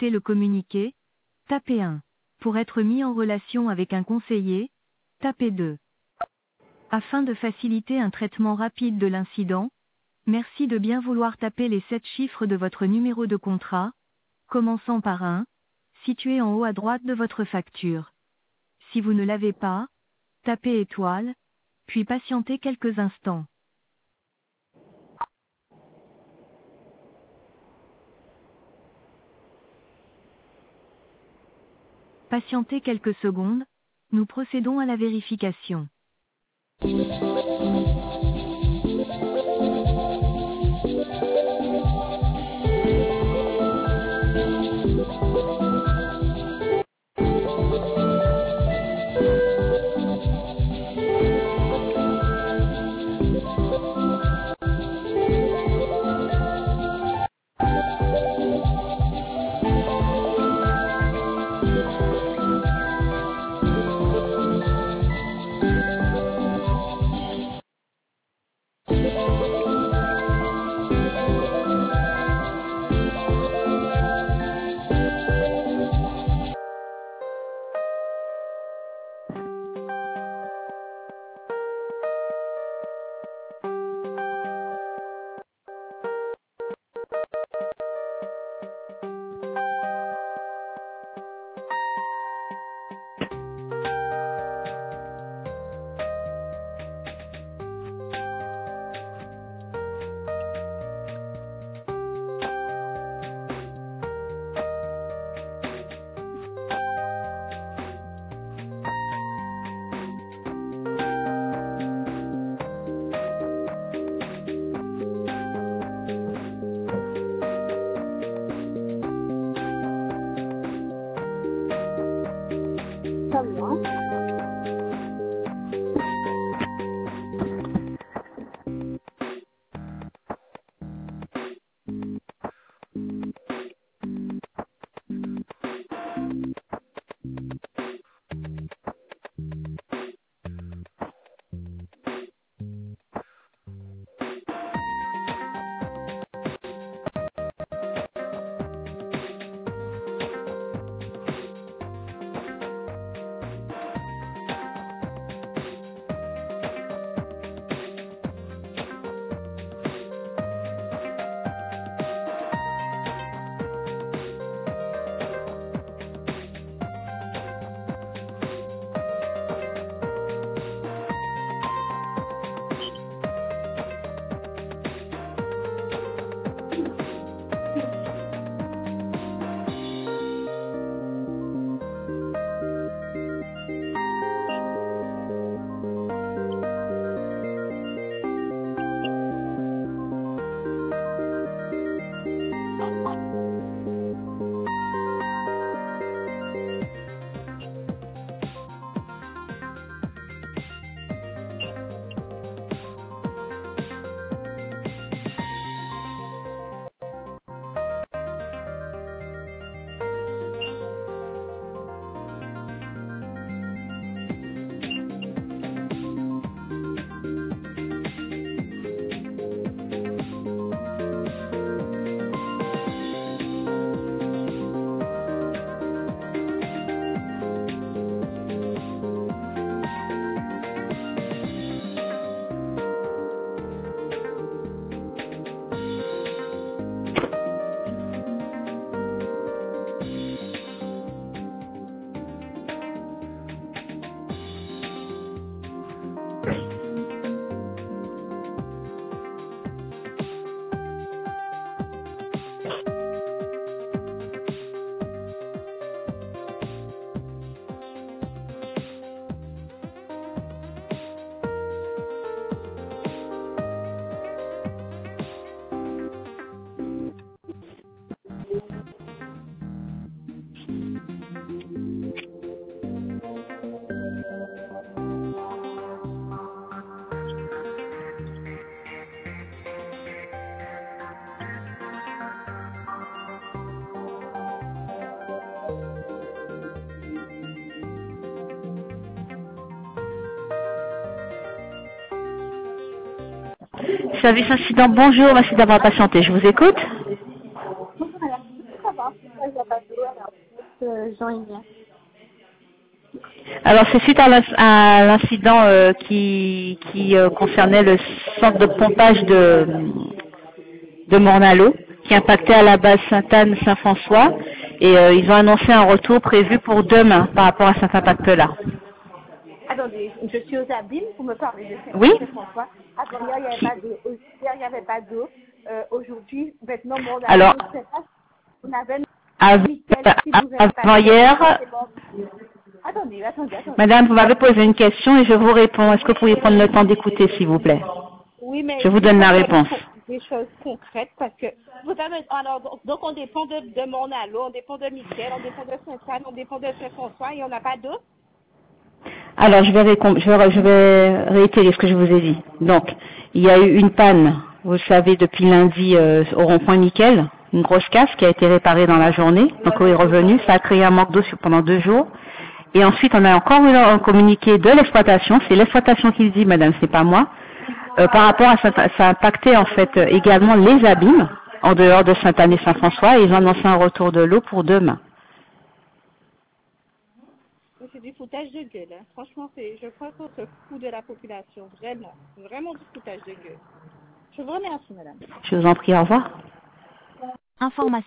souhaitez le communiquer, tapez 1. Pour être mis en relation avec un conseiller, tapez 2. Afin de faciliter un traitement rapide de l'incident, merci de bien vouloir taper les 7 chiffres de votre numéro de contrat, commençant par 1, situé en haut à droite de votre facture. Si vous ne l'avez pas, tapez étoile, puis patientez quelques instants. Patientez quelques secondes, nous procédons à la vérification. Ça va. Service incident, bonjour, merci d'avoir patienté, je vous écoute. Bonjour madame, ça va, ça va passer. rien. Alors c'est suite à l'incident qui concernait le centre de pompage de Mornalo, qui impactait à la base Sainte-Anne-Saint-François, et ils ont annoncé un retour prévu pour demain par rapport à cet impact-là. Attendez, je suis aux abîmes, vous me parlez de Oui. Saint-François. Avant hier, il n'y avait pas d'eau. Hier, il n'y avait pas d'eau. Aujourd'hui, maintenant, mon Alors, on avait avant-hier, Attendez. madame, vous m'avez posé une question et je vous réponds. Est-ce que vous pourriez prendre le temps d'écouter, s'il vous plaît? Oui, mais Je vous donne la réponse. des choses concrètes parce que vous avez, alors, donc on dépend de Mornalo, on dépend de Michel, on dépend de Sainte-Anne, on dépend de Saint-François et on n'a pas d'eau. Alors, je vais réitérer ce que je vous ai dit. Donc, il y a eu une panne, vous le savez, depuis lundi au rond-point Nickel, une grosse casse qui a été réparée dans la journée. Donc, on est revenu, ça a créé un manque d'eau pendant 2 jours. Et ensuite, on a encore eu un communiqué de l'exploitation. C'est l'exploitation qui le dit, madame, c'est pas moi. Par rapport à ça, ça a impacté en fait également les abîmes en dehors de Sainte-Anne et Saint-François. Et ils ont annoncé un retour de l'eau pour demain. C'est du foutage de gueule. Hein. Franchement, je crois qu'on se fout de la population. Vraiment. Vraiment du foutage de gueule. Je vous remercie, madame. Je vous en prie, au revoir. Information.